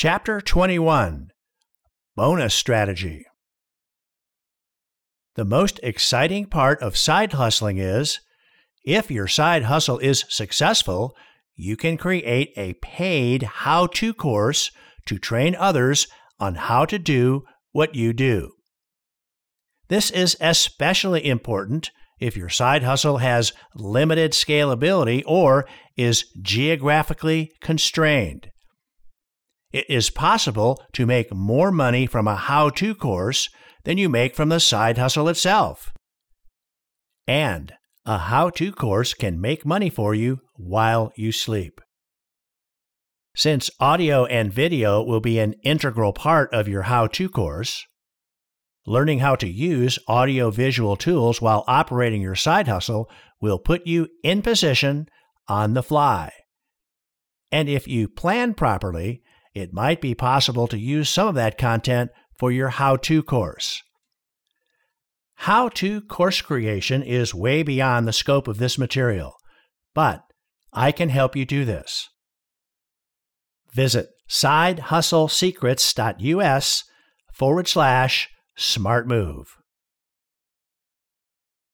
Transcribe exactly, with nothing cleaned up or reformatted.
Chapter twenty-one, Bonus Strategy. The most exciting part of side hustling is, if your side hustle is successful, you can create a paid how-to course to train others on how to do what you do. This is especially important if your side hustle has limited scalability or is geographically constrained. It is possible to make more money from a how-to course than you make from the side hustle itself. And a how-to course can make money for you while you sleep. Since audio and video will be an integral part of your how-to course, learning how to use audio-visual tools while operating your side hustle will put you in position on the fly. And if you plan properly, it might be possible to use some of that content for your how-to course. How-to course creation is way beyond the scope of this material, but I can help you do this. Visit sidehustlesecrets.us forward slash smart move.